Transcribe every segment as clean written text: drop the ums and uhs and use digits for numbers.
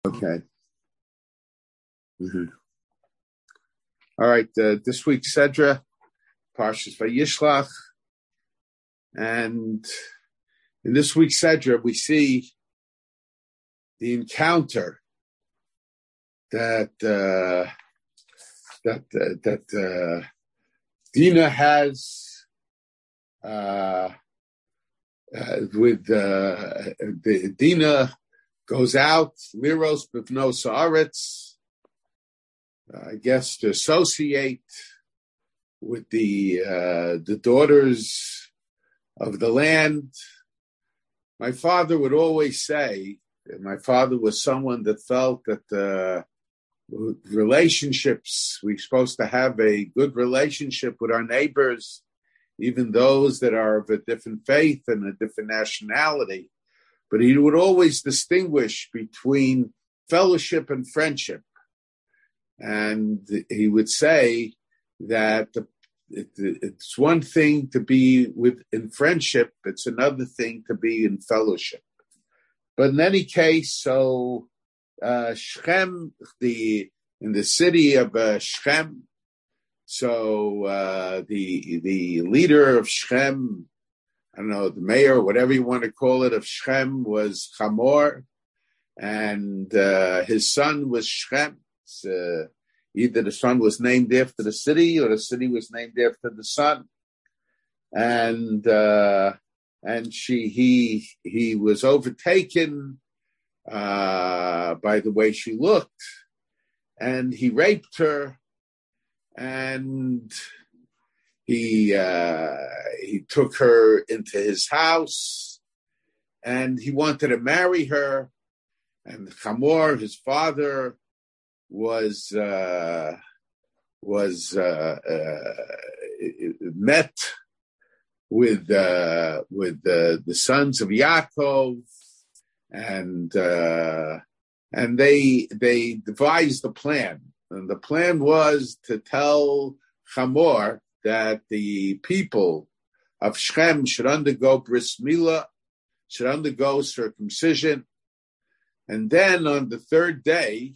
Okay. Mm-hmm. All right. This week's Sedra, Parshas Vayishlach, and in this week's Sedra, we see the encounter that Dinah has with the Dinah goes out Liros Bivnos Haaretz, I guess, to associate with the daughters of the land. My father would always say, my father was someone that felt that relationships, we're supposed to have a good relationship with our neighbors, even those that are of a different faith and a different nationality. But he would always distinguish between fellowship and friendship. And he would say that it's one thing to be in friendship, it's another thing to be in fellowship. But in any case, so Shechem, in the city of Shechem, so the leader of Shechem, I don't know, the mayor, whatever you want to call it, of Shechem was Hamor, and his son was Shechem. Either the son was named after the city, or the city was named after the son. And he was overtaken by the way she looked, and he raped her, and he took her into his house, and he wanted to marry her. And Hamor, his father, was met with the sons of Yaakov, and they devised a plan, and the plan was to tell Hamor that the people of Shechem should undergo bris milah, should undergo circumcision, and then on the third day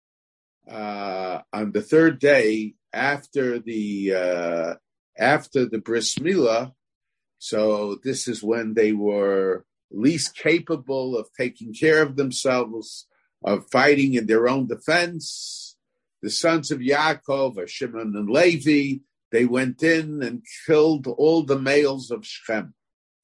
after the bris milah, so this is when they were least capable of taking care of themselves, of fighting in their own defense. The sons of Yaakov, Shimon and Levi, they went in and killed all the males of Shechem.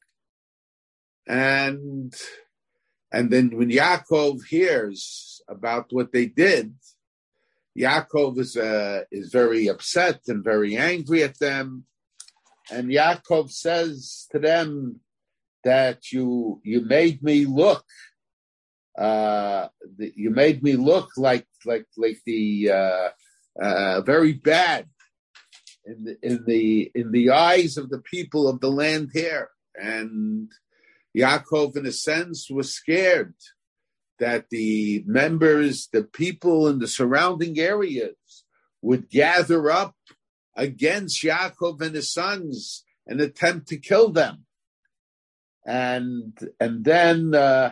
And then when Yaakov hears about what they did, Yaakov is very upset and very angry at them. And Yaakov says to them that you made me look like the very bad in the eyes of the people of the land here. And Yaakov, in a sense, was scared that the people in the surrounding areas would gather up against Yaakov and his sons and attempt to kill them. And then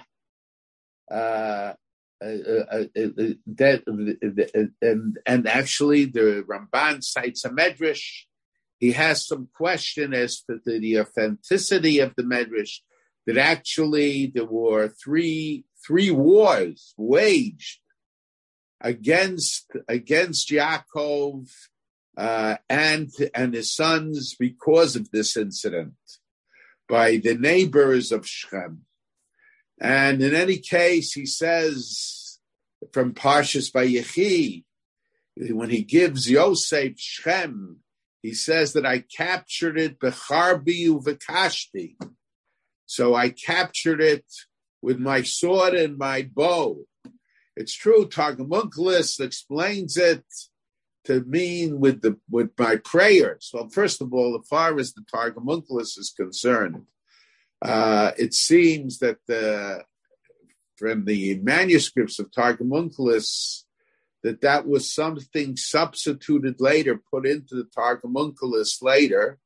actually the Ramban cites a medrash. He has some question as to the authenticity of the medrash, that actually there were three wars waged against Yaakov and his sons because of this incident by the neighbors of Shechem. And in any case, he says from Parshas Vayechi, when he gives Yosef Shechem, he says that I captured it becharbi uvekashti. So I captured it with my sword and my bow. It's true, Targum Onkelos explains it to mean with my prayers. Well, first of all, as far as the Targum Onkelos is concerned, it seems that from the manuscripts of Targum Onkelos, that was something substituted later, put into the Targum Onkelos later.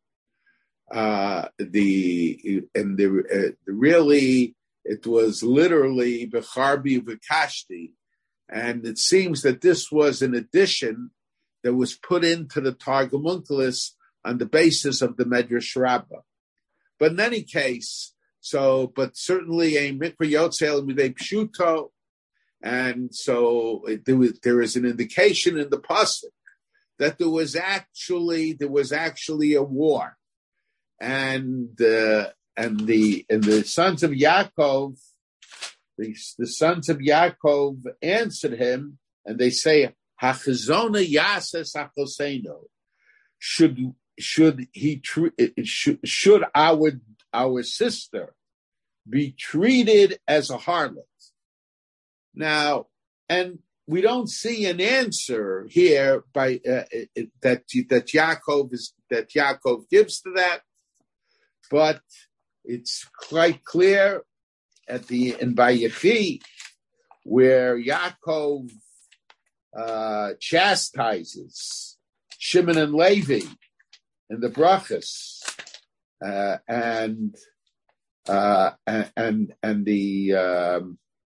Really, it was literally Becharbi V'Kashti, And it seems that this was an addition that was put into the Targum Onkelos on the basis of the Medrash Rabbah. But in any case, but certainly a mikra yotzel midei pshuto, and so there is an indication in the pasuk that there was actually a war, and the sons of Yaakov, the sons of Yaakov answered him, and they say, "Hachazona yases achoseno." Should our sister be treated as a harlot? Now, and we don't see an answer here by that Yaakov gives to that, but it's quite clear in Vayechi where Yaakov chastises Shimon and Levi in the brachas, and the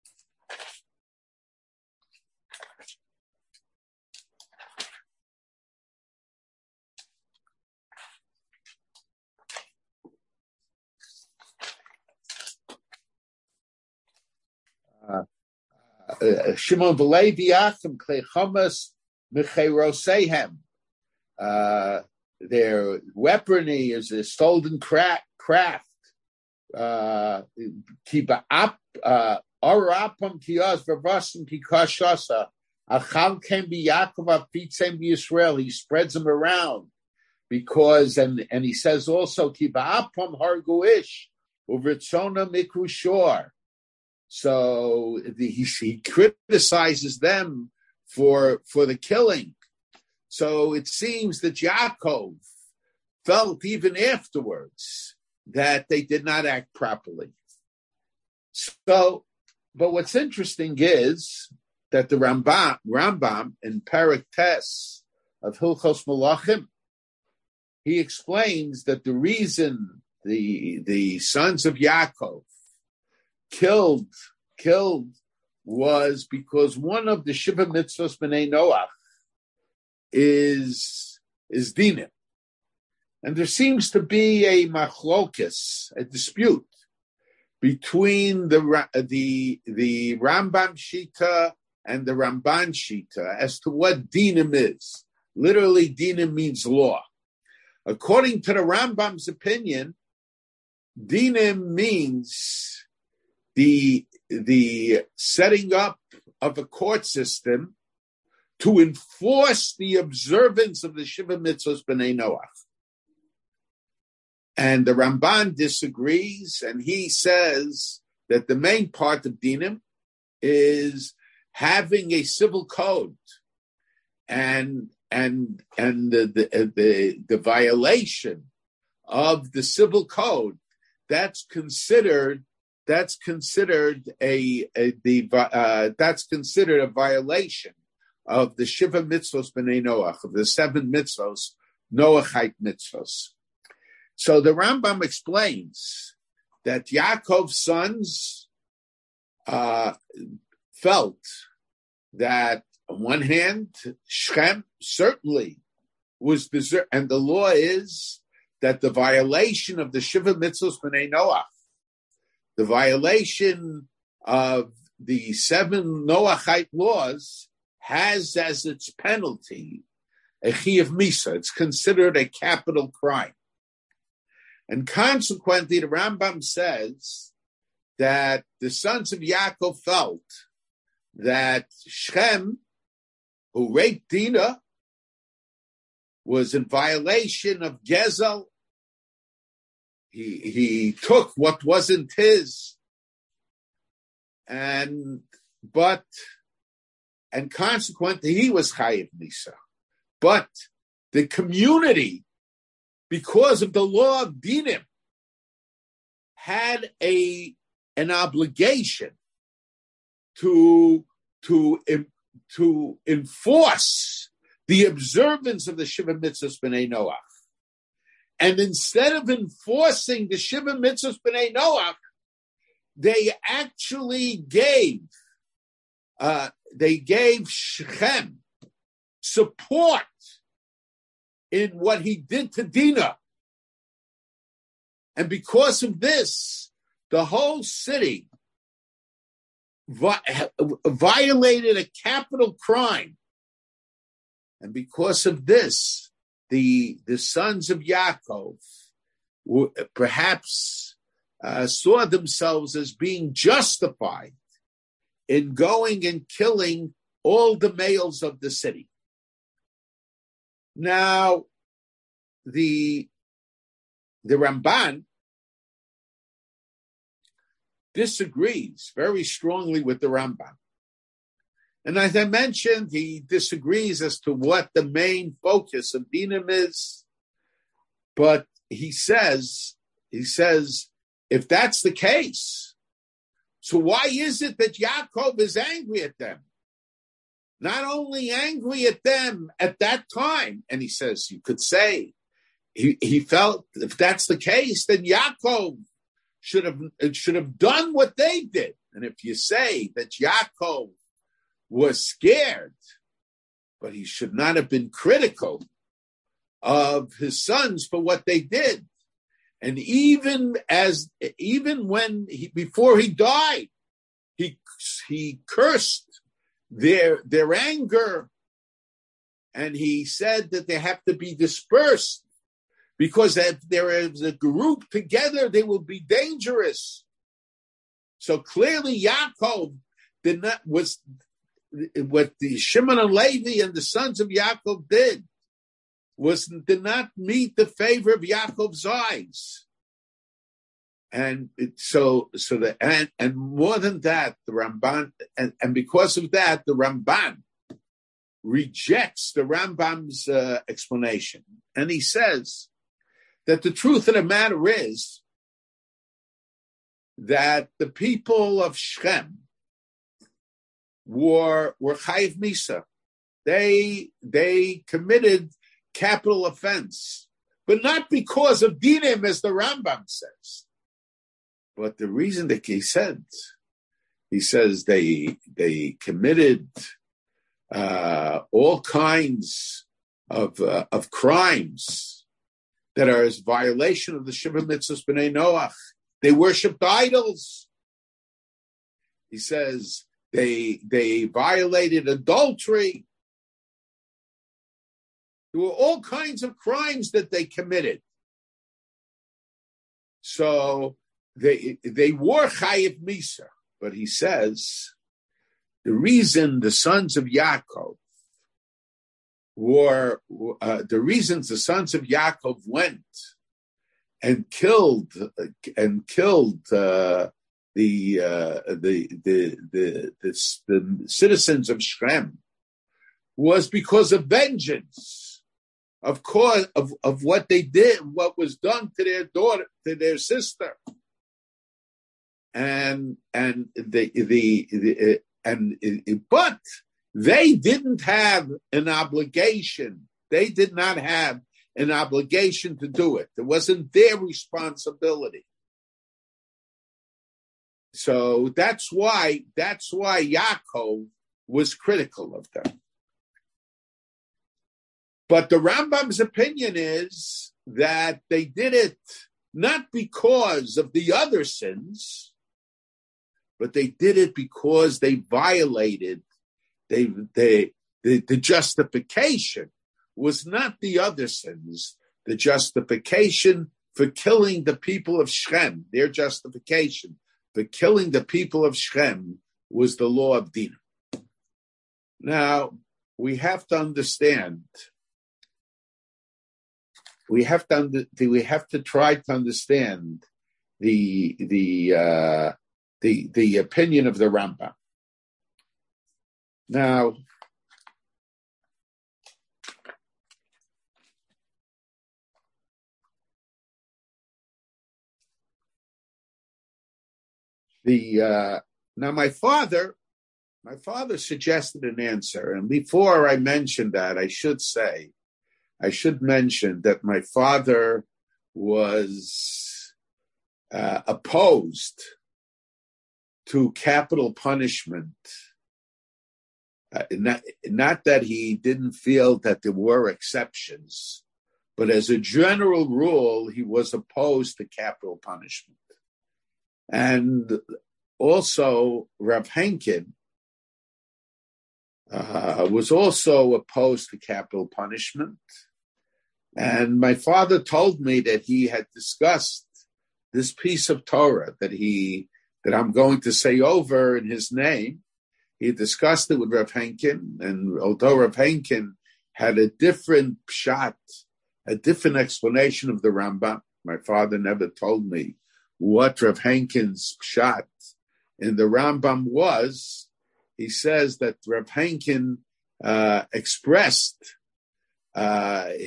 Shimon v'Levi achim klei chamas mecherosehem. Their weaponry is a stolen craft. Kiba arapam kiyas v'vasim kikashasa. Achal can be Yaakov afitzem Yisrael. He spreads them around because, and he says also kiba apam harguish uvritzona mikru shor. So he criticizes them for the killing. So it seems that Yaakov felt even afterwards that they did not act properly. So, but what's interesting is that the Rambam in Perek Tes of Hilchos Malachim, he explains that the reason the sons of Yaakov killed was because one of the Shiva Mitzvos B'nai Noach is dinim. And there seems to be a machlokes, a dispute between the Rambam Shita and the Ramban Shita as to what dinim is. Literally, dinim means law. According to the Rambam's opinion, dinim means the setting up of a court system to enforce the observance of the Shiva Mitzvos B'nai Noach. And the Ramban disagrees, and he says that the main part of dinim is having a civil code, and the violation of the civil code that's considered a violation of the Shiva Mitzvos B'nai Noach, of the 7 mitzvos, Noachite mitzvos. So the Rambam explains that Yaakov's sons felt that, on one hand, Shechem certainly was deserved, and the law is that the violation of the Shiva Mitzvos B'nai Noach, the violation of the 7 Noachite laws, has as its penalty a chiyuv misa. It's considered a capital crime. And consequently, the Rambam says that the sons of Yaakov felt that Shechem, who raped Dinah, was in violation of Gezel. He took what wasn't his, and consequently he was chayiv misa. But the community, because of the law of dinim, had an obligation to enforce the observance of the Shiva Mitzvos B'nai Noach. And instead of enforcing the Shiva Mitzvos B'nai Noach, they actually gave they gave Shechem support in what he did to Dinah. And because of this, the whole city violated a capital crime. And because of this, the sons of Yaakov perhaps saw themselves as being justified in going and killing all the males of the city. Now, the Ramban disagrees very strongly with the Rambam. And as I mentioned, he disagrees as to what the main focus of Dinam is. But he says, if that's the case, so why is it that Yaakov is angry at them? Not only angry at them at that time, and he says, you could say, he felt if that's the case, then Yaakov should have done what they did. And if you say that Yaakov was scared, but he should not have been critical of his sons for what they did. And even when before he died, he cursed their anger, and he said that they have to be dispersed because if there is a group together, they will be dangerous. So clearly, Yaakov was what the Shimon and Levi and the sons of Yaakov did not meet the favor of Yaakov's eyes. And and more than that, the Ramban, and because of that, the Ramban rejects the Rambam's explanation. And he says that the truth of the matter is that the people of Shechem were chayiv misa. They committed capital offense, but not because of dinim, as the Rambam says. But the reason that he says they committed all kinds of crimes that are as violation of the Shiva Mitzvahs B'nai Noach. They worshipped idols. He says they violated adultery. There were all kinds of crimes that they committed. So they were chayiv misa. But he says the reason the sons of Yaakov went and killed the citizens of Shechem was because of vengeance, of course, of what they did, what was done to their daughter, to their sister, but they didn't have an obligation. They did not have an obligation to do it. It wasn't their responsibility. So that's why Yaakov was critical of them. But the Rambam's opinion is that they did it not because of the other sins, but they did it because they violated the justification was not the other sins. The justification for killing the people of Shechem, their justification for killing the people of Shechem was the law of Dinah. Now, we have to understand, we have to try to understand the opinion of the Rambam. Now, my father suggested an answer, and before I mention that, I should mention that my father was opposed to capital punishment Not that he didn't feel that there were exceptions, but as a general rule, he was opposed to capital punishment. And also, Rav Henkin was also opposed to capital punishment. And my father told me that he had discussed this piece of Torah that I'm going to say over in his name. He discussed it with Rav Henkin, and although Rav Henkin had a different pshat, a different explanation of the Rambam, my father never told me what Rav Henkin's pshat in the Rambam was. He says that Rav Henkin expressed that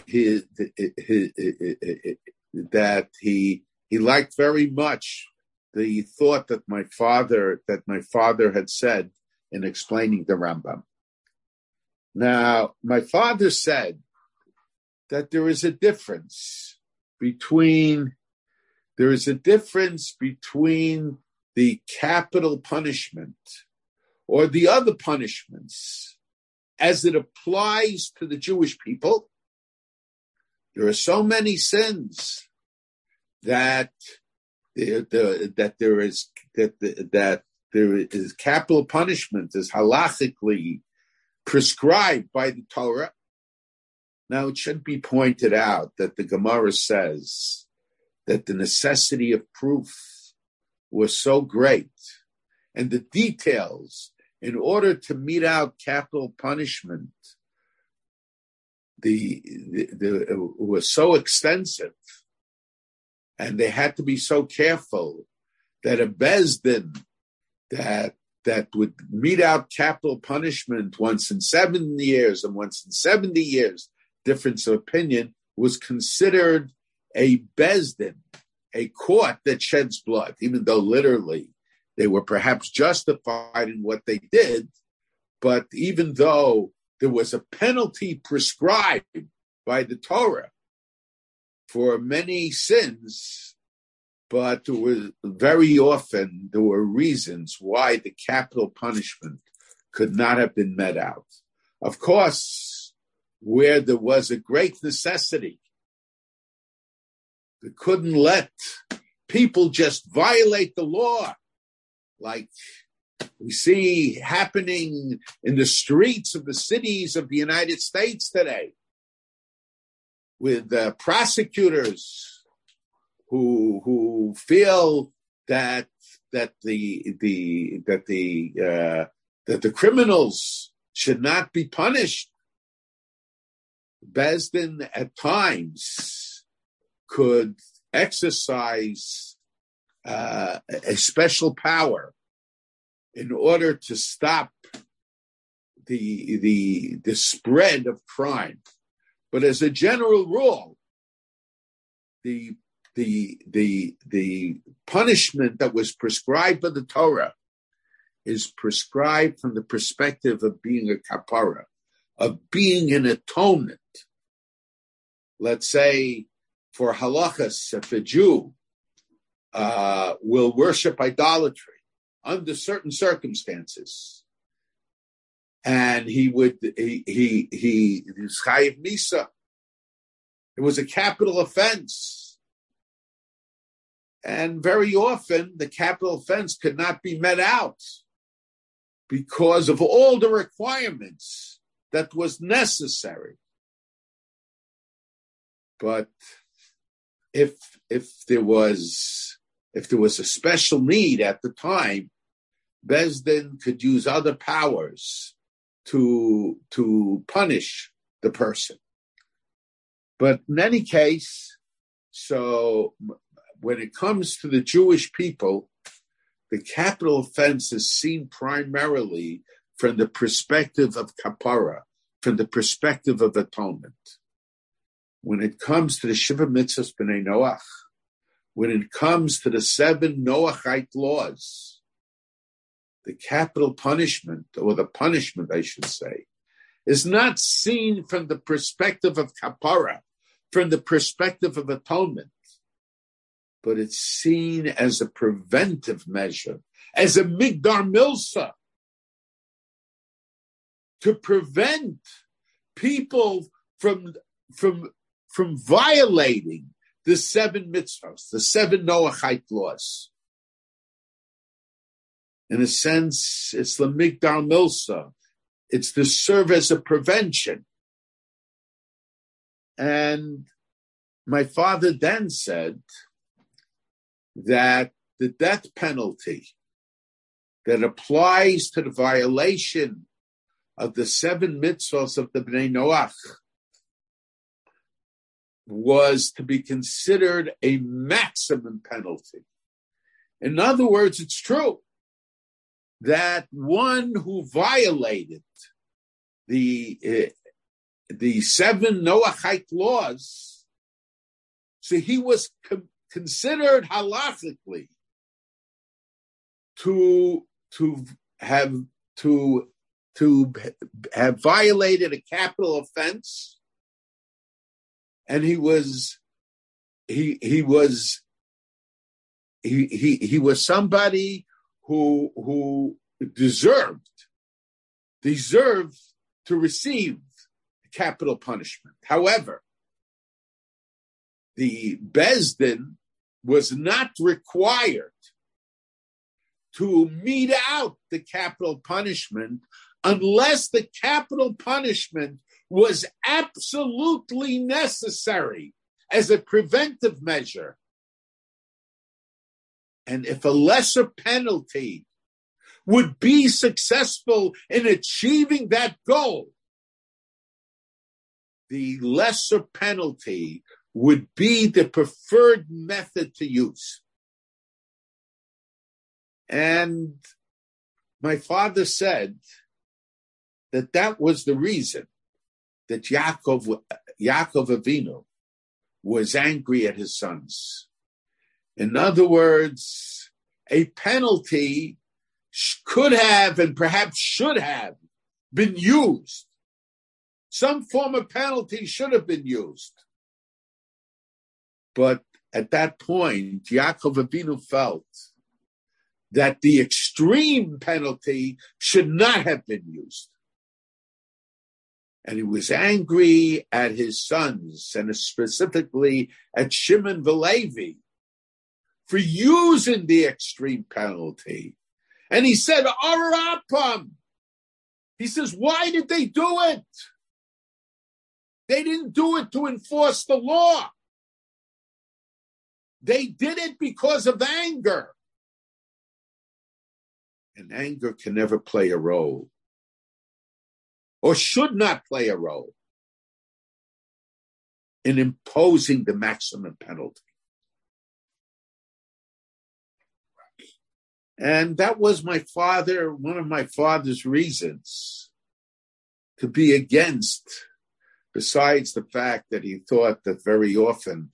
he liked very much the thought that my father had said in explaining the Rambam. Now, my father said that there is a difference between the capital punishment or the other punishments as it applies to the Jewish people. There are so many sins that there is capital punishment is halachically prescribed by the Torah. Now, it should be pointed out that the Gemara says that the necessity of proof was so great, and the details in order to mete out capital punishment was so extensive, and they had to be so careful that a Beis Din that would mete out capital punishment once in 7 years and once in 70 years, difference of opinion, was considered a Beis Din, a court that sheds blood, even though literally they were perhaps justified in what they did. But even though there was a penalty prescribed by the Torah for many sins, but there was very often there were reasons why the capital punishment could not have been met out. Of course, where there was a great necessity, they couldn't let people just violate the law, like we see happening in the streets of the cities of the United States today, with prosecutors who feel that the criminals should not be punished. Beis Din at times could exercise a special power in order to stop the spread of crime. But as a general rule, the punishment that was prescribed by the Torah is prescribed from the perspective of being a kapara, of being an atonement. Let's say for halachas, if a Jew will worship idolatry under certain circumstances, and he is chayiv misa. It was a capital offense. And very often the capital offense could not be met out because of all the requirements that was necessary. But if there was a special need at the time, Beis Din could use other powers to punish the person. But in any case, so when it comes to the Jewish people, the capital offense is seen primarily from the perspective of kapara, from the perspective of atonement. When it comes to the Shiva Mitzvahs B'nai Noach, when it comes to the 7 Noachite laws, the capital punishment, or the punishment, I should say, is not seen from the perspective of kapara, from the perspective of atonement, but it's seen as a preventive measure, as a migdar milsa. to prevent people from violating the 7 mitzvahs, the 7 Noachite laws. In a sense, it's Lamigdal Milsa. It's to serve as a prevention. And my father then said that the death penalty that applies to the violation of the 7 mitzvahs of the Bnei Noach was to be considered a maximum penalty. In other words, it's true that one who violated the 7 Noachite laws, so he was considered halachically to have violated a capital offense, and he was somebody who deserved to receive capital punishment. However, the Bezdin was not required to mete out the capital punishment unless the capital punishment was absolutely necessary as a preventive measure. And if a lesser penalty would be successful in achieving that goal, the lesser penalty would be the preferred method to use. And my father said that was the reason that Yaakov Avinu was angry at his sons. In other words, a penalty could have and perhaps should have been used. Some form of penalty should have been used. But at that point, Yaakov Avinu felt that the extreme penalty should not have been used. And he was angry at his sons, and specifically at Shimon Velevi, for using the extreme penalty. And he said, Arapam. He says, why did they do it? They didn't do it to enforce the law. They did it because of anger. And anger can never play a role, or should not play a role, in imposing the maximum penalty. And that was one of my father's reasons to be against, besides the fact that he thought that very often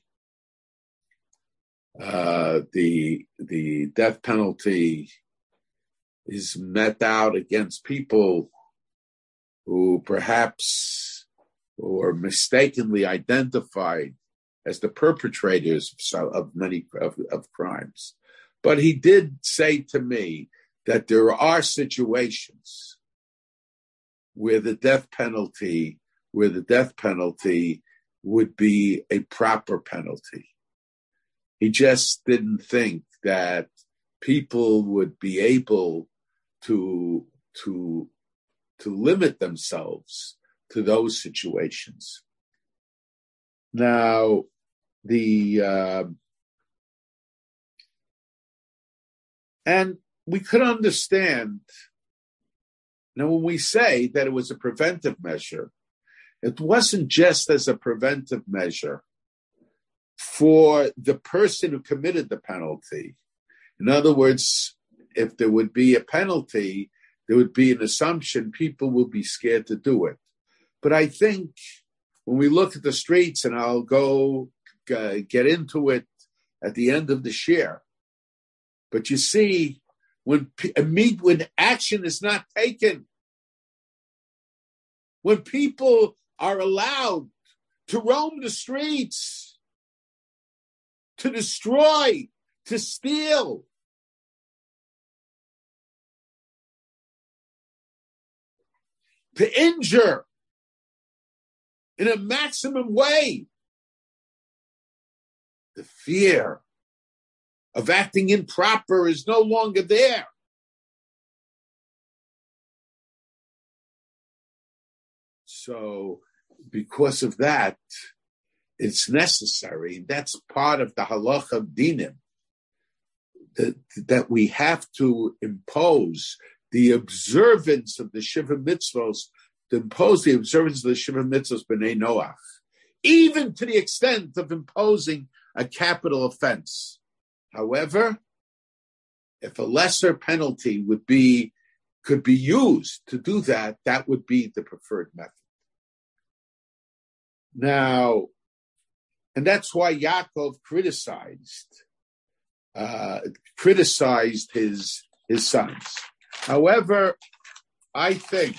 the death penalty is met out against people who perhaps were mistakenly identified as the perpetrators of many crimes. But he did say to me that there are situations where the death penalty would be a proper penalty. He just didn't think that people would be able to limit themselves to those situations. Now, and we could understand, now when we say that it was a preventive measure, it wasn't just as a preventive measure for the person who committed the penalty. In other words, if there would be a penalty, there would be an assumption people will be scared to do it. But I think when we look at the streets, and I'll go get into it at the end of the share, but you see, when action is not taken, when people are allowed to roam the streets, to destroy, to steal, to injure in a maximum way. The fear of acting improper is no longer there. So, because of that, it's necessary. That's part of the halacha of dinim, that we have to impose the observance of the Shiva Mitzvos, to impose the observance of the Shiva Mitzvos b'nei Noach, even to the extent of imposing a capital offense. However, if a lesser penalty could be used to do that, that would be the preferred method. Now, and that's why Yaakov criticized his sons. However, I think,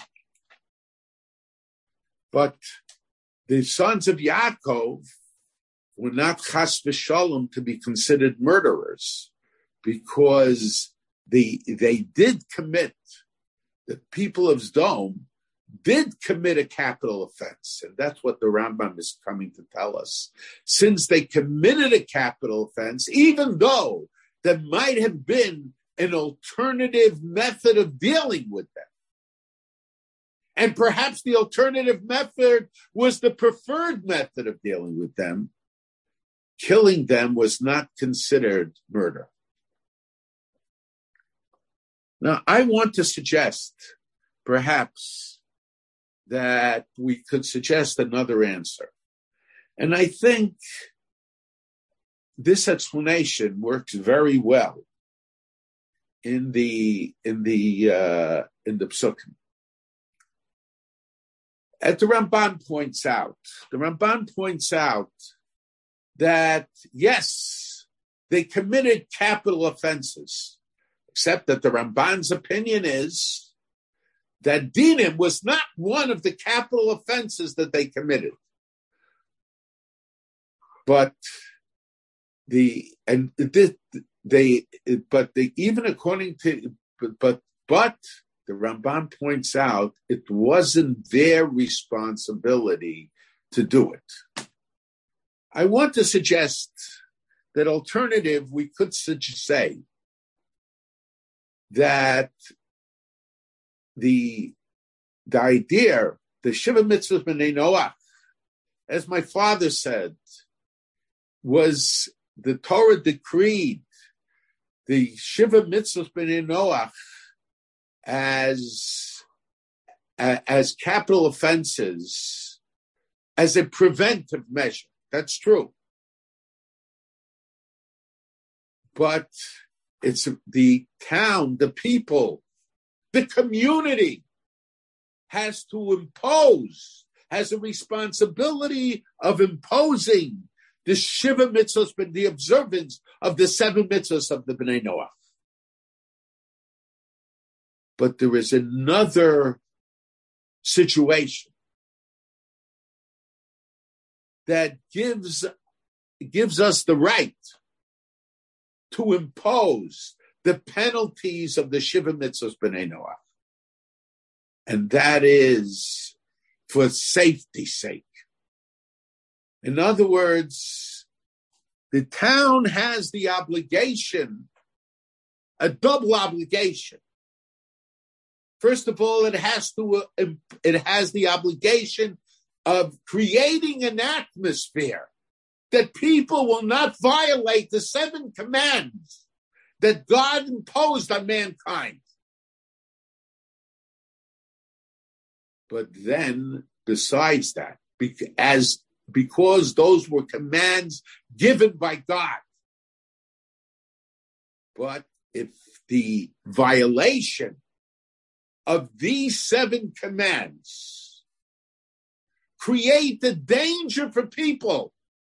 but the sons of Yaakov were not chas v'shalom to be considered murderers, because they did commit, the people of Sdom did commit a capital offense. And that's what the Rambam is coming to tell us. Since they committed a capital offense, even though there might have been an alternative method of dealing with them, and perhaps the alternative method was the preferred method of dealing with them, killing them was not considered murder. Now, I want to suggest, perhaps, that we could suggest another answer. And I think this explanation works very well in the Psukim. As the Ramban points out that, yes, they committed capital offenses, except that the Ramban's opinion is that dinim was not one of the capital offenses that they committed. But even according to, but the Ramban points out it wasn't their responsibility to do it. I want to suggest that alternative, we could say that the idea, the Shiva Mitzvahs b'nei Noach, as my father said, was the Torah decreed the Shiva Mitzvahs b'nei Noach as capital offenses, as a preventive measure. That's true. But it's the town, the people, the community has a responsibility of imposing the Shiva Mitzvahs, the observance of the 7 mitzvahs of the Bnei Noach. But there is another situation that gives us the right to impose the penalties of the Shiva Mitzvahs b'nei Noach. And that is for safety's sake. In other words, the town has the obligation, a double obligation. First of all, it has the obligation of creating an atmosphere that people will not violate the 7 commands that God imposed on mankind. But then, besides that, because those were commands given by God, but if the violation of these 7 commands create the danger for people,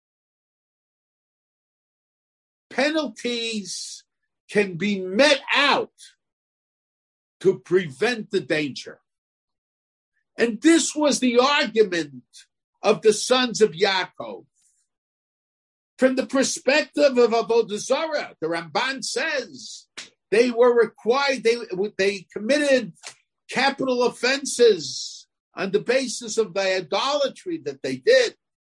penalties can be met out to prevent the danger. And this was the argument of the sons of Yaakov. From the perspective of Avodah Zarah, the Ramban says they were required, they committed capital offenses on the basis of the idolatry that they did.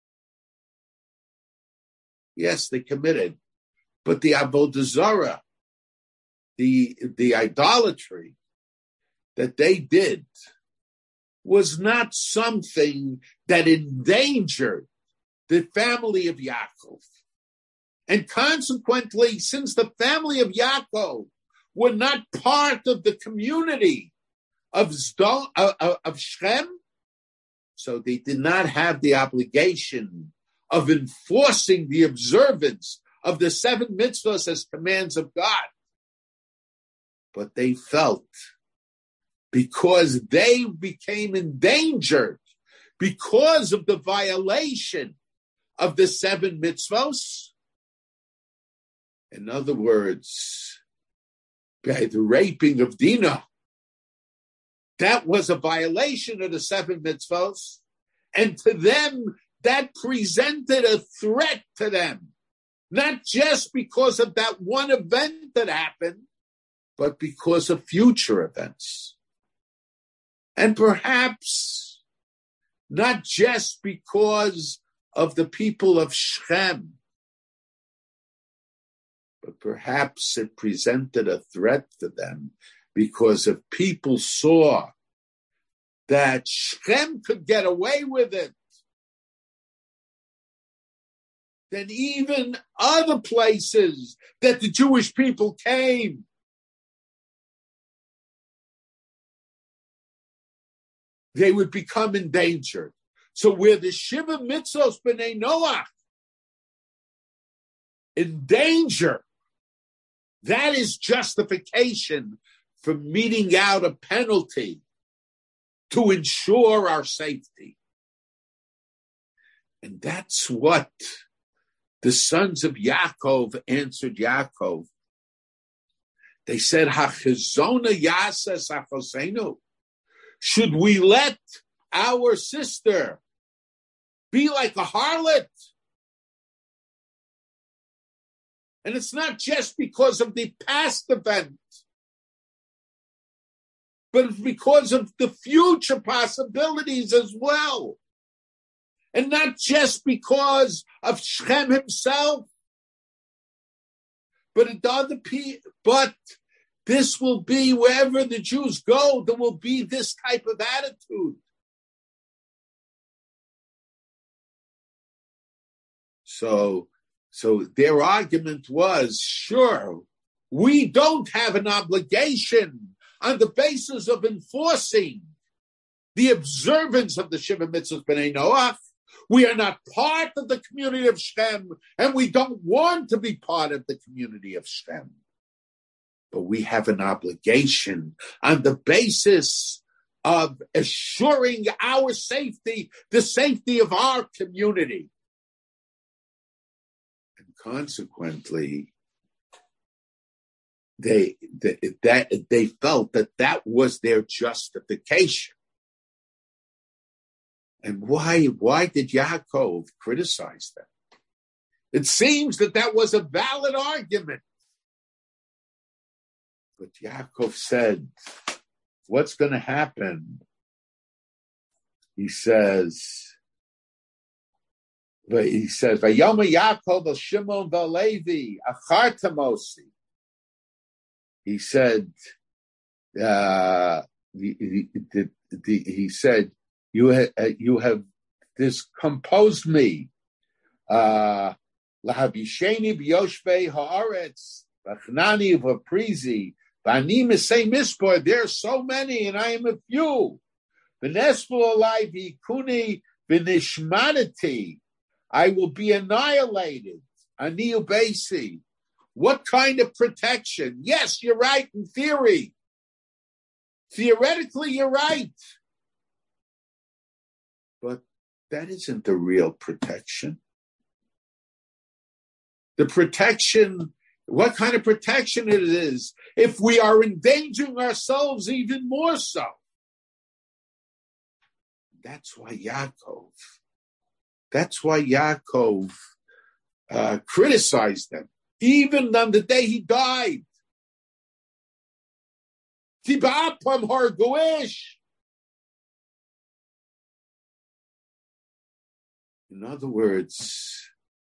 Yes, they committed. But the Avodah Zarah, the idolatry that they did, was not something that endangered the family of Yaakov. And consequently, since the family of Yaakov were not part of the community of Shechem, so they did not have the obligation of enforcing the observance of the 7 mitzvahs as commands of God. But they felt, because they became endangered because of the violation of the 7 mitzvahs, in other words, by the raping of Dinah, that was a violation of the 7 mitzvahs, and to them, that presented a threat to them, not just because of that one event that happened, but because of future events. And perhaps not just because of the people of Shechem, but perhaps it presented a threat to them because if people saw that Shechem could get away with it, then even other places that the Jewish people came, they would become endangered. So where the Shiva Mitzvos B'nai Noach in danger, that is justification for meting out a penalty to ensure our safety. And that's what the sons of Yaakov answered Yaakov. They said, "Hachizona yasas achosenu." Should we let our sister be like a harlot? And it's not just because of the past event, but it's because of the future possibilities as well. And not just because of Shechem himself, but this will be wherever the Jews go, there will be this type of attitude. So their argument was, sure, we don't have an obligation on the basis of enforcing the observance of the Shiva Mitzvahs B'nai Noach. We are not part of the community of Shechem, and we don't want to be part of the community of Shechem. But we have an obligation on the basis of assuring our safety, the safety of our community. And consequently, they felt that was their justification. And why did Yaakov criticize them? It seems that was a valid argument. But Yaakov said, what's going to happen? He says, Vayoma Yaakov el Shimon v'Levi achartamosi. He said, you have discomposed me. Lahabisheni b'yoshvei haaretz v'chnani v'prizi v'ani misei mispor. There are so many, and I am a few. V'nesfu alai v'ikuni v'nishmadati. I will be annihilated. Ani ubesi. What kind of protection? Yes, you're right in theory. Theoretically, you're right. But that isn't the real protection. The protection, what kind of protection it is if we are endangering ourselves even more so. That's why Yaakov criticized them, even on the day he died. In other words,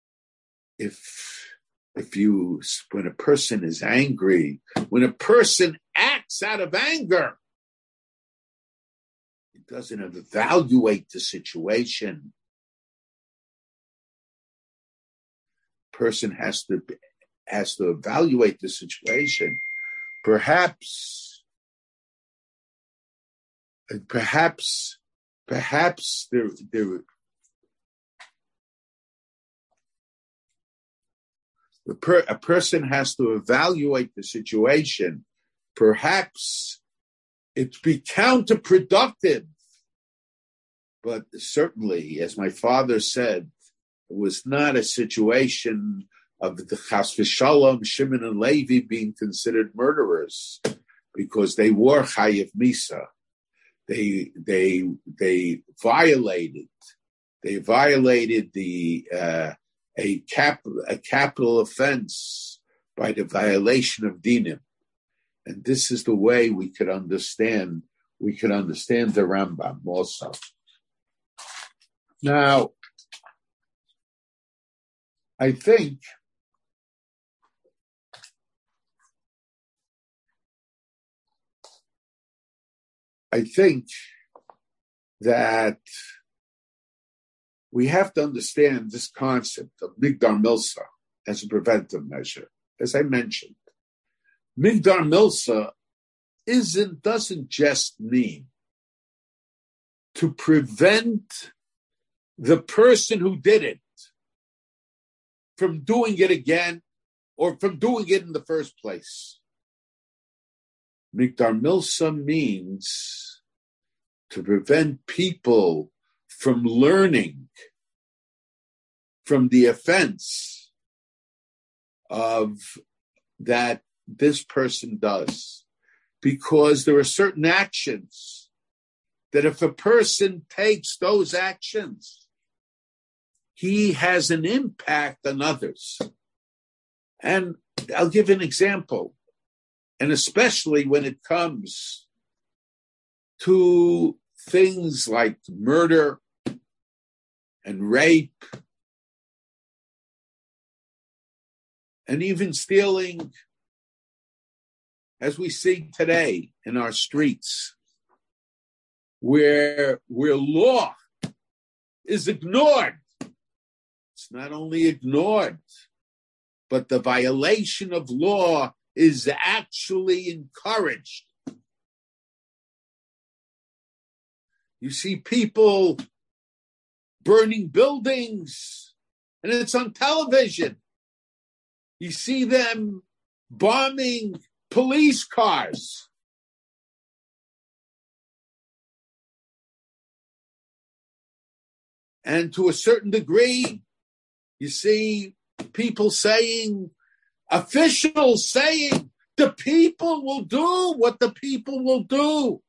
when a person is angry, when a person acts out of anger, it doesn't evaluate the situation. Person has to evaluate the situation. Perhaps a person has to evaluate the situation. Perhaps it'd be counterproductive, but certainly, as my father said, it was not a situation of the Chas v'Shalom, Shimon and Levi being considered murderers because they were Chayiv Misa. They violated a capital offense by the violation of dinim, and this is the way we could understand the Rambam also. Now, I think that we have to understand this concept of Migdar Milsa as a preventive measure. As I mentioned, Migdar Milsa doesn't just mean to prevent the person who did it from doing it again or from doing it in the first place. Migdar Milsa means to prevent people from learning from the offense of that this person does. Because there are certain actions that if a person takes those actions, he has an impact on others. And I'll give an example. And especially when it comes to things like murder and rape and even stealing, as we see today in our streets, where law is ignored. It's not only ignored, but the violation of law is actually encouraged. You see people burning buildings, and it's on television. You see them bombing police cars. And to a certain degree, you see people saying, officials saying, the people will do what the people will do.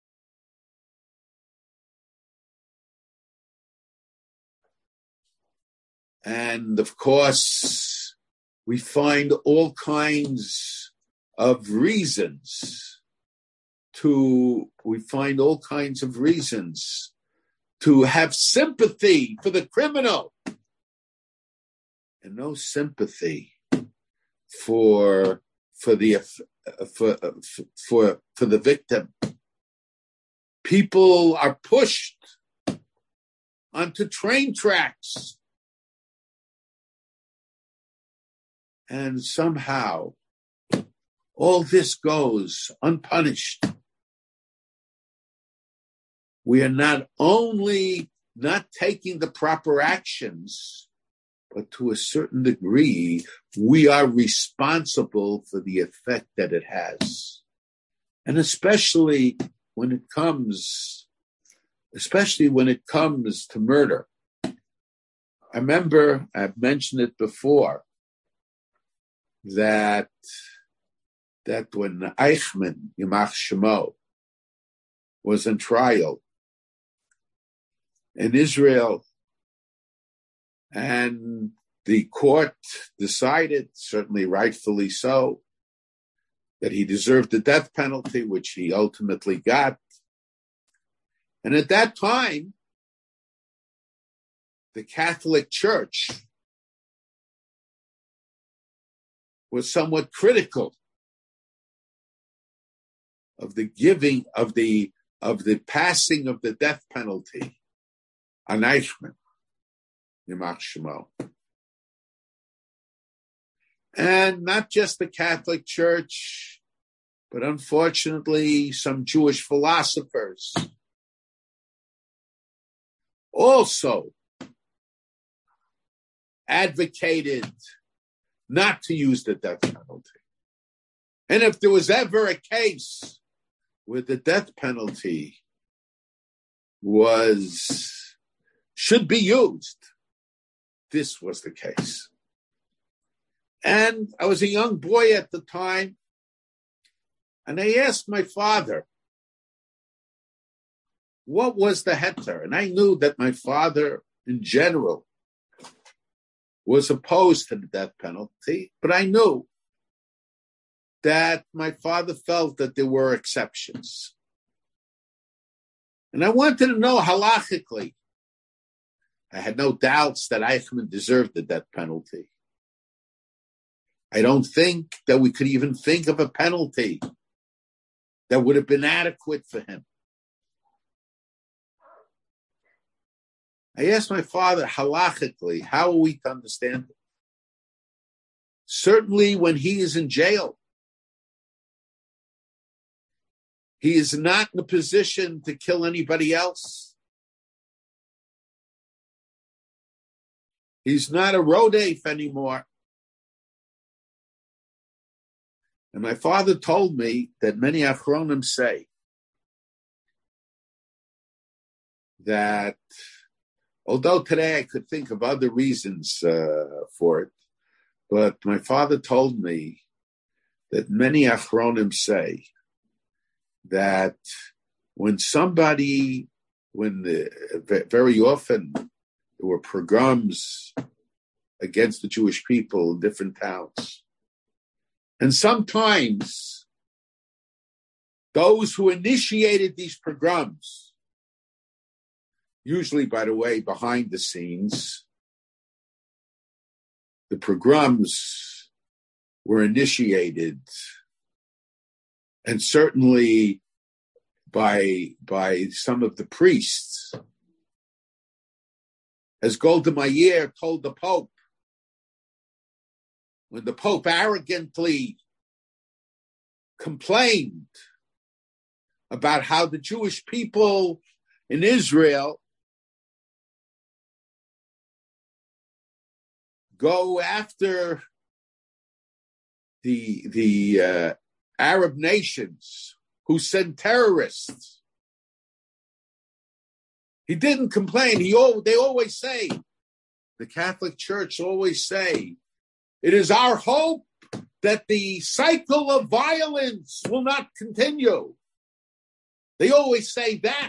And of course, we find all kinds of reasons to have sympathy for the criminal and no sympathy for the victim. People are pushed onto train tracks, and somehow all this goes unpunished. We are not only not taking the proper actions, but to a certain degree, we are responsible for the effect that it has. And especially when it comes to murder. I remember, I've mentioned it before, that when Eichmann, Yamach Shemo, was on trial in Israel, and the court decided, certainly rightfully so, that he deserved the death penalty, which he ultimately got. And at that time, the Catholic Church was somewhat critical of the giving of the passing of the death penalty on Eichmann, Yimach Shemo. And not just the Catholic Church, but unfortunately some Jewish philosophers also advocated not to use the death penalty. And if there was ever a case where the death penalty should be used, this was the case. And I was a young boy at the time, and I asked my father, what was the heter? And I knew that my father, in general, was opposed to the death penalty, but I knew that my father felt that there were exceptions. And I wanted to know halachically. I had no doubts that Eichmann deserved the death penalty. I don't think that we could even think of a penalty that would have been adequate for him. I asked my father halachically, how are we to understand it? Certainly when he is in jail, he is not in a position to kill anybody else. He's not a rodef anymore. And my father told me that many Achronim say that, although today I could think of other reasons for it, but my father told me that many Achronim say that very often there were pogroms against the Jewish people in different towns. And sometimes those who initiated these pogroms, usually, by the way, behind the scenes, the pogroms were initiated, and certainly by some of the priests. As Golda Meir told the Pope, when the Pope arrogantly complained about how the Jewish people in Israel go after the Arab nations who send terrorists. He didn't complain. They always say, the Catholic Church always say, it is our hope that the cycle of violence will not continue. They always say that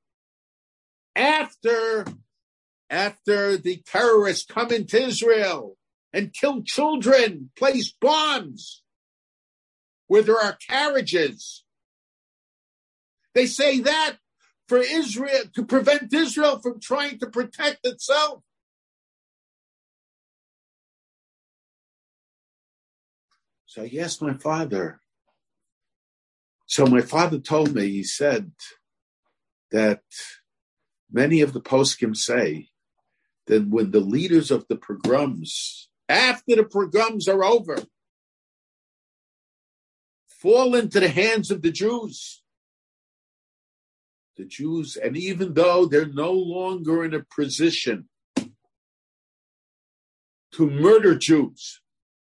after the terrorists come into Israel and kill children, place bombs where there are carriages. They say that for Israel, to prevent Israel from trying to protect itself. So I asked my father. So my father told me, he said that many of the poskim say that when the leaders of the pogroms, after the pogroms are over, fall into the hands of the Jews, and even though they're no longer in a position to murder Jews,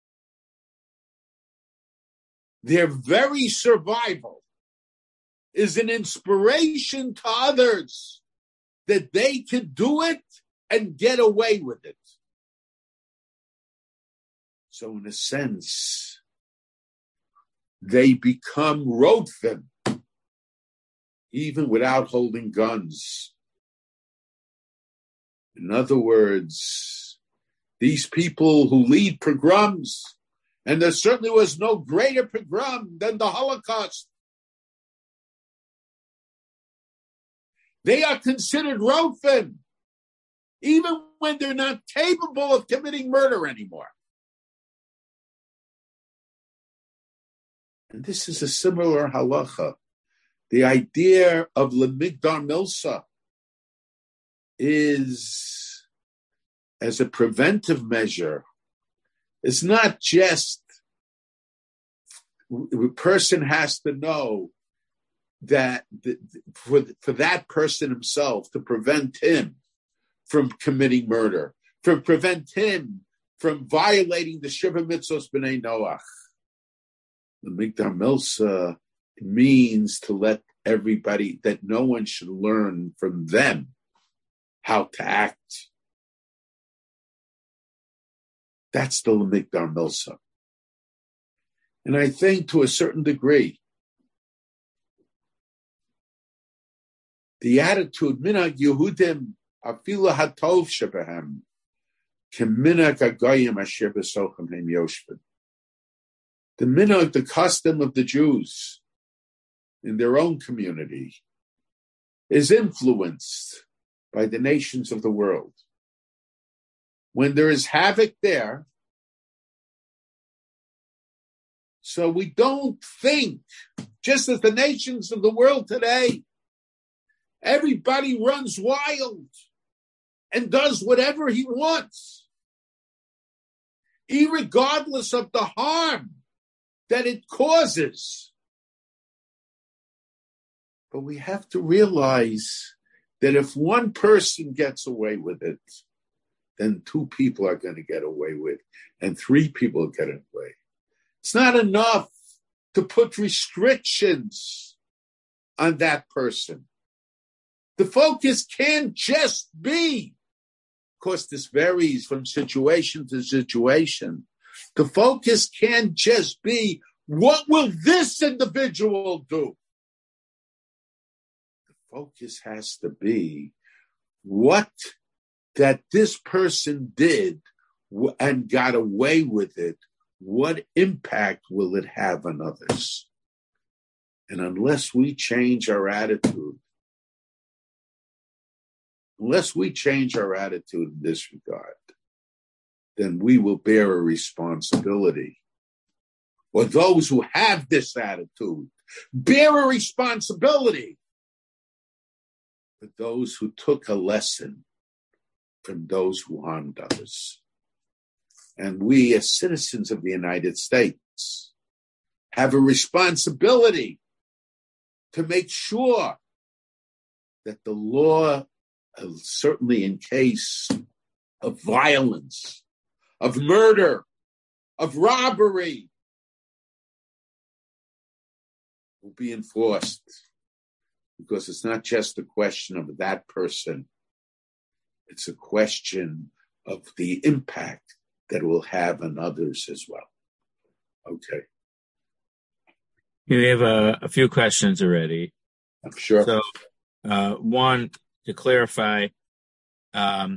their very survival is an inspiration to others that they can do it and get away with it. So in a sense, they become rodfim, even without holding guns. In other words, these people who lead pogroms, and there certainly was no greater pogrom than the Holocaust, they are considered rodfim. even when they're not capable of committing murder anymore. And this is a similar halacha. The idea of lemigdar milsa is, as a preventive measure, it's not just the person has to know that for that person himself, to prevent him from committing murder, to prevent him from violating the Shiva Mitzvos B'nai Noach. The Migdar Milsa means to let everybody, that no one should learn from them how to act. That's the Migdar Milsa. And I think to a certain degree, the attitude, minhag Yehudim afilu hatov shebehem, keminhag hagoyim asher b'sochem hem yoshvin. The minhag, the custom of the Jews in their own community, is influenced by the nations of the world. When there is havoc there, so we don't think, just as the nations of the world today, everybody runs wild and does whatever he wants, irregardless of the harm that it causes. But we have to realize that if one person gets away with it, then two people are going to get away with it, and three people get away. It's not enough to put restrictions on that person. The focus can't just be, of course, this varies from situation to situation. The focus can't just be, what will this individual do? The focus has to be what that this person did and got away with it. What impact will it have on others? And unless we change our attitude, in this regard, then we will bear a responsibility. Or those who have this attitude bear a responsibility for those who took a lesson from those who harmed others. And we, as citizens of the United States, have a responsibility to make sure that the law, certainly in case of violence, of murder, of robbery, will be enforced. Because it's not just a question of that person. It's a question of the impact that will have on others as well. Okay. We have a few questions already. I'm sure. So, one, to clarify, so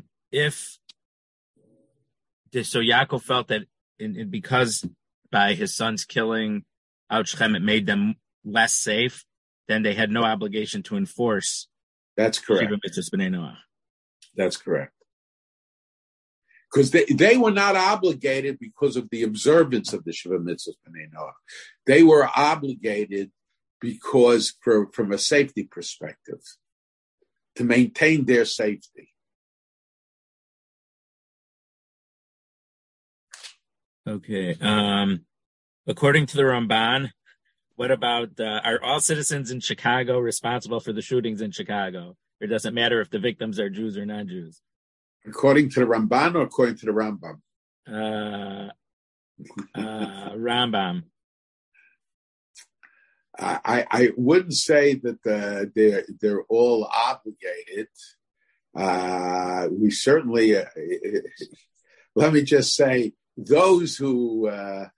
Yaakov felt that because by his son's killing out Shechem, it made them less safe, then they had no obligation to enforce. That's correct. Shiva Mitzvos B'nai Noach. That's correct. Because they were not obligated because of the observance of the Shiva Mitzvos B'nai Noach. They were obligated because from a safety perspective, to maintain their safety. Okay. According to the Ramban, what about, are all citizens in Chicago responsible for the shootings in Chicago? Or does it matter if the victims are Jews or non-Jews? According to the Ramban or according to the Rambam? Rambam. I wouldn't say that they're all obligated. We certainly, let me just say, those who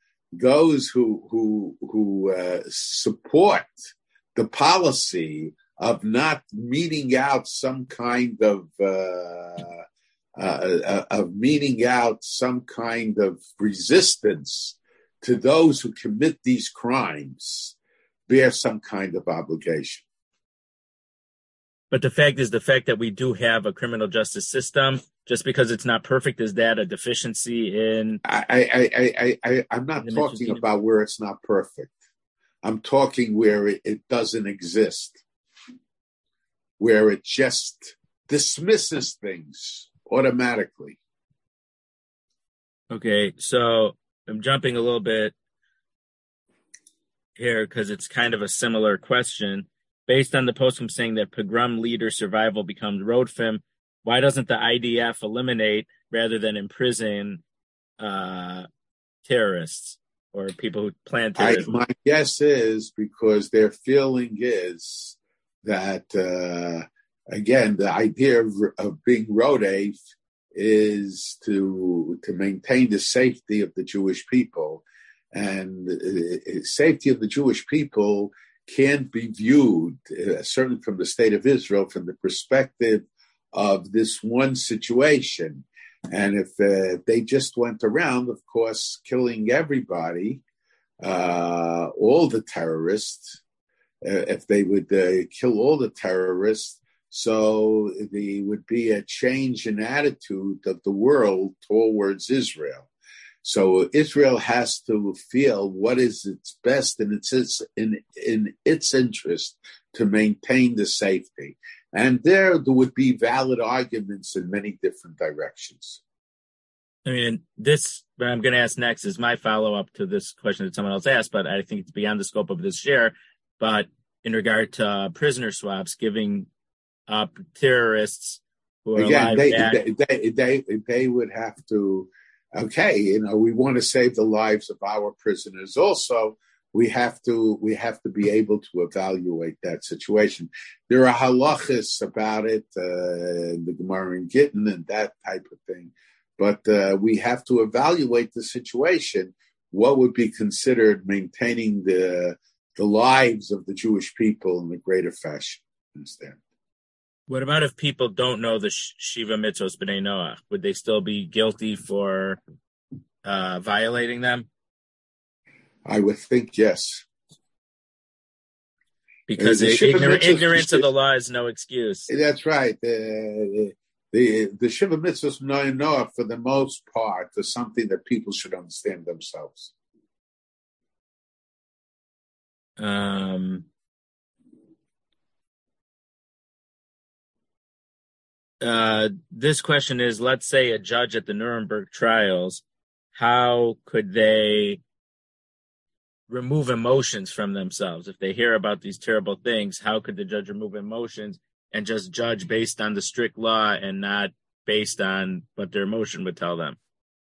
support the policy of not meting out some kind of resistance to those who commit these crimes bear some kind of obligation. But the fact that we do have a criminal justice system Just because it's not perfect, is that a deficiency in? I'm not talking about where it's not perfect. I'm talking where it doesn't exist, where it just dismisses things automatically. Okay, so I'm jumping a little bit here because it's kind of a similar question. Based on the postscript saying that pogrom leader survival becomes rodfim, why doesn't the IDF eliminate rather than imprison terrorists or people who plan terrorism? My guess is because their feeling is that, again, the idea of being rodef is to maintain the safety of the Jewish people. And safety of the Jewish people can't be viewed, certainly from the state of Israel, from the perspective of this one situation. And if they just went around, of course, killing everybody, all the terrorists, if they would kill all the terrorists, so there would be a change in attitude of the world towards Israel. So Israel has to feel what is its best and it's in its interest to maintain the safety. And there would be valid arguments in many different directions. I mean, this, what I'm going to ask next is my follow-up to this question that someone else asked, but I think it's beyond the scope of this share. But in regard to prisoner swaps, giving up terrorists who are alive they would have to, okay, we want to save the lives of our prisoners. Also, we have to be able to evaluate that situation. There are halachas about it, the Gemara in Gittin and that type of thing. But we have to evaluate the situation. What would be considered maintaining the lives of the Jewish people in a greater fashion? Understand? What about if people don't know the Shiva Mitzvos B'nai Noach? Would they still be guilty for violating them? I would think yes. Because ignorance of the law is no excuse. That's right. The Shiva Mitzvos B'nai Noach, for the most part, is something that people should understand themselves. This question is, let's say a judge at the Nuremberg trials, how could they remove emotions from themselves? If they hear about these terrible things, how could the judge remove emotions and just judge based on the strict law and not based on what their emotion would tell them?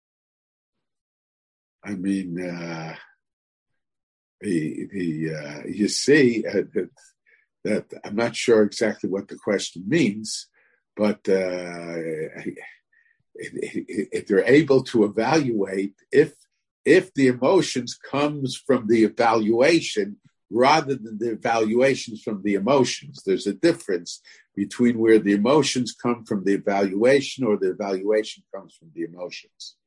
I mean, you see that I'm not sure exactly what the question means, but if they're able to evaluate, if the emotions comes from the evaluation rather than the evaluations from the emotions, there's a difference between where the emotions come from the evaluation or the evaluation comes from the emotions.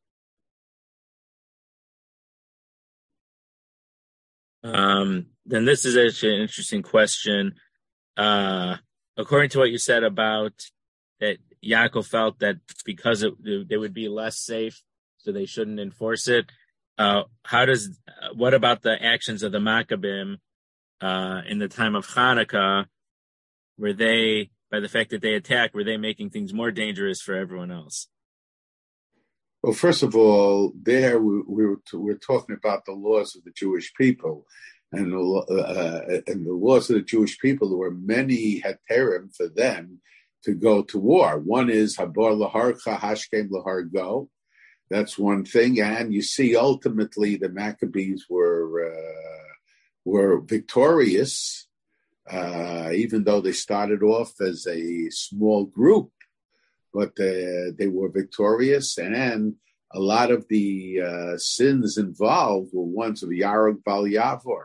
Then this is actually an interesting question. According to what you said about that Yaakov felt that because they would be less safe, so they shouldn't enforce it. What about the actions of the Maccabim in the time of Hanukkah? Were they, by the fact that they attacked, were they making things more dangerous for everyone else? Well, first of all, there we're talking about the laws of the Jewish people, and the laws of the Jewish people. There were many heterim for them to go to war. One is Habar Laharcha Hashkem Lahar Go. That's one thing, and you see ultimately the Maccabees were victorious, even though they started off as a small group. But they were victorious, and a lot of the sins involved were ones of Yarog Bal Yavor,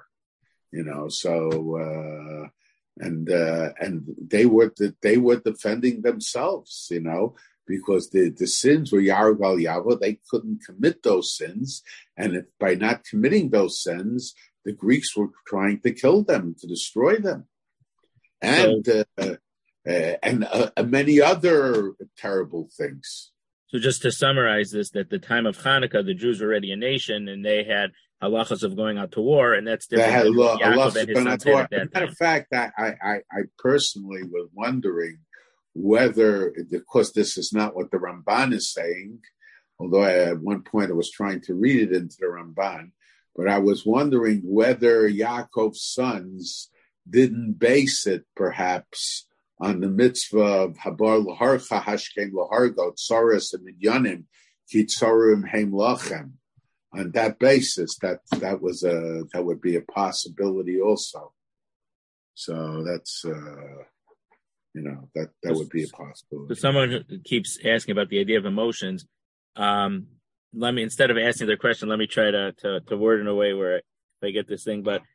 So and they were defending themselves, because the sins were Yarog Bal Yavor. They couldn't commit those sins, and by not committing those sins, the Greeks were trying to kill them, to destroy them, and many other terrible things. So just to summarize this, at the time of Hanukkah, the Jews were already a nation, and they had halachas of going out to war, and that's different than Yaakov and his sons had at that time. Matter of fact, I personally was wondering whether, because this is not what the Ramban is saying, although at one point I was trying to read it into the Ramban, but I was wondering whether Yaakov's sons didn't base it perhaps on the mitzvah of Habar L'harcha Hashkem L'hargo Tsaras and Midyanim Ki Tsarim Heim Lachem. On that basis, that would be a possibility also. So that's that would be a possibility. So someone who keeps asking about the idea of emotions. Let me, instead of asking their question, let me try to word in a way where I get this thing. But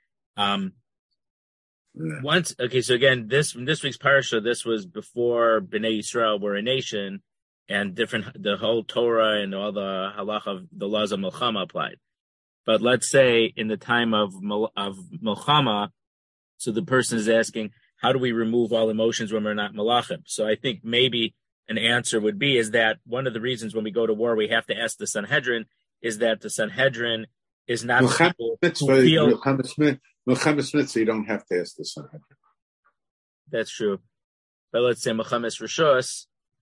so again, this week's parsha, this was before Bnei Yisrael were a nation, and the whole Torah and all the halacha, the laws of Milchama applied. But let's say in the time of Milchama, so the person is asking, how do we remove all emotions when we're not Malachim? So I think maybe an answer would be is that one of the reasons when we go to war we have to ask the Sanhedrin is that the Sanhedrin is not people who feel... Milchemes Mitzvah, you don't have to ask the Sanhedrin. That's true. But let's say Milchemes Rishus,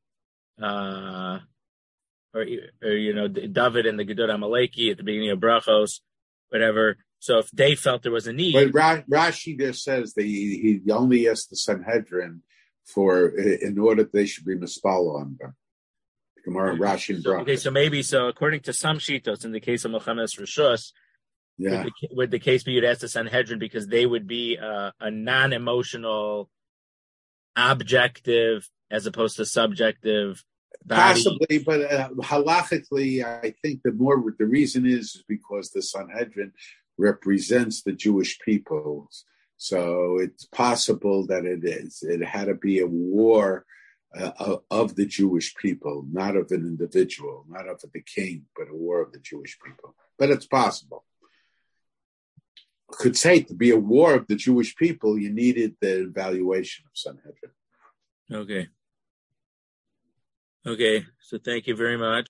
or David and the Gedud Amaleki at the beginning of Brachos, whatever. So if they felt there was a need... But Rashi there says that he only asked the Sanhedrin in order that they should be mispalo on them. Gemara, Rashi, and Brachos. Okay, so according to some Shitos, in the case of Milchemes Rishus, would the case be you'd ask the Sanhedrin because they would be a non-emotional, objective, as opposed to subjective body? Possibly, but halachically, I think the reason is because the Sanhedrin represents the Jewish people. So it's possible that it had to be a war of the Jewish people, not of an individual, not of the king, but a war of the Jewish people. But it's possible. Could say to be a war of the Jewish people, you needed the evaluation of Sanhedrin. Okay. So thank you very much.